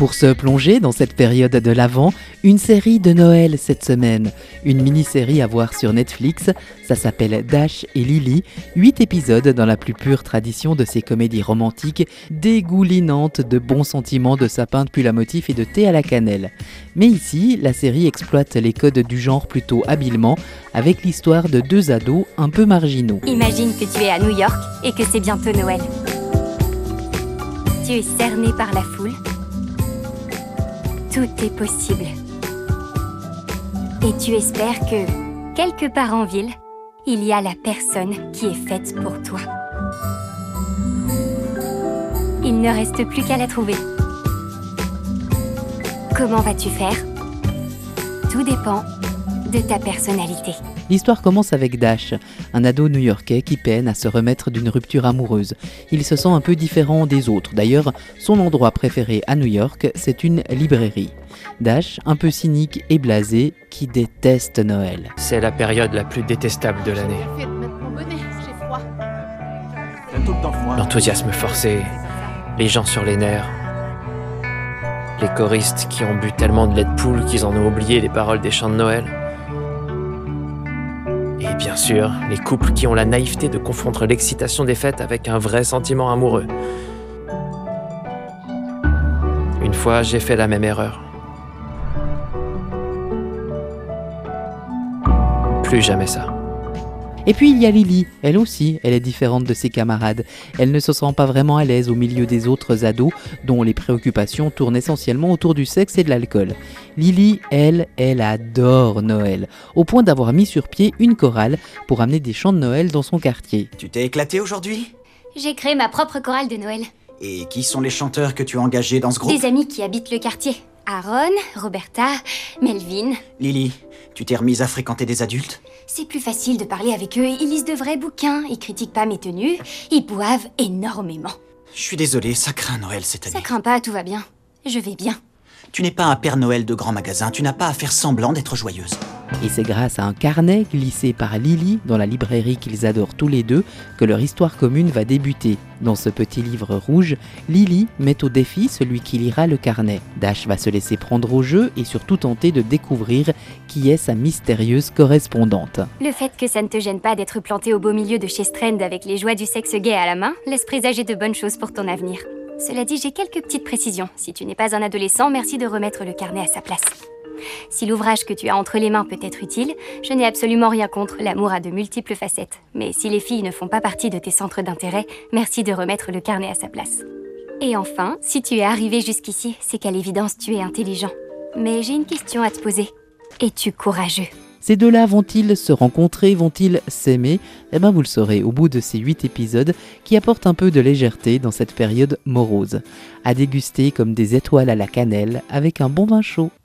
Pour se plonger dans cette période de l'Avent, une série de Noël cette semaine. Une mini-série à voir sur Netflix, ça s'appelle Dash et Lily, 8 épisodes dans la plus pure tradition de ces comédies romantiques, dégoulinantes de bons sentiments, de sapin de pull à motif et de thé à la cannelle. Mais ici, la série exploite les codes du genre plutôt habilement, avec l'histoire de deux ados un peu marginaux. Imagine que tu es à New York et que c'est bientôt Noël. Tu es cerné par la foule. Tout est possible. Et tu espères que, quelque part en ville, il y a la personne qui est faite pour toi. Il ne reste plus qu'à la trouver. Comment vas-tu faire? Tout dépend de ta personnalité. L'histoire commence avec Dash, un ado new-yorkais qui peine à se remettre d'une rupture amoureuse. Il se sent un peu différent des autres. D'ailleurs, son endroit préféré à New York, c'est une librairie. Dash, un peu cynique et blasé, qui déteste Noël. C'est la période la plus détestable de l'année. L'enthousiasme forcé, les gens sur les nerfs, les choristes qui ont bu tellement de lait de poule qu'ils en ont oublié les paroles des chants de Noël. Et bien sûr, les couples qui ont la naïveté de confondre l'excitation des fêtes avec un vrai sentiment amoureux. Une fois, j'ai fait la même erreur. Plus jamais ça. Et puis il y a Lily, elle aussi, elle est différente de ses camarades. Elle ne se sent pas vraiment à l'aise au milieu des autres ados, dont les préoccupations tournent essentiellement autour du sexe et de l'alcool. Lily, elle adore Noël, au point d'avoir mis sur pied une chorale pour amener des chants de Noël dans son quartier. Tu t'es éclaté aujourd'hui? J'ai créé ma propre chorale de Noël. Et qui sont les chanteurs que tu as engagés dans ce groupe? Des amis qui habitent le quartier. Aaron, Roberta, Melvin. Lily, tu t'es remise à fréquenter des adultes? C'est plus facile de parler avec eux, ils lisent de vrais bouquins, ils critiquent pas mes tenues, ils boivent énormément. Je suis désolé, ça craint Noël cette année. Ça craint pas, tout va bien. Je vais bien. Tu n'es pas un Père Noël de grand magasin, tu n'as pas à faire semblant d'être joyeuse. Et c'est grâce à un carnet glissé par Lily dans la librairie qu'ils adorent tous les deux que leur histoire commune va débuter. Dans ce petit livre rouge, Lily met au défi celui qui lira le carnet. Dash va se laisser prendre au jeu et surtout tenter de découvrir qui est sa mystérieuse correspondante. Le fait que ça ne te gêne pas d'être planté au beau milieu de chez Strand avec les joies du sexe gay à la main laisse présager de bonnes choses pour ton avenir. Cela dit, j'ai quelques petites précisions. Si tu n'es pas un adolescent, merci de remettre le carnet à sa place. Si l'ouvrage que tu as entre les mains peut être utile, je n'ai absolument rien contre, l'amour a de multiples facettes. Mais si les filles ne font pas partie de tes centres d'intérêt, merci de remettre le carnet à sa place. Et enfin, si tu es arrivé jusqu'ici, c'est qu'à l'évidence tu es intelligent. Mais j'ai une question à te poser. Es-tu courageux ? Ces deux-là vont-ils se rencontrer, vont-ils s'aimer? Eh bien vous le saurez au bout de ces 8 épisodes qui apportent un peu de légèreté dans cette période morose. À déguster comme des étoiles à la cannelle avec un bon vin chaud.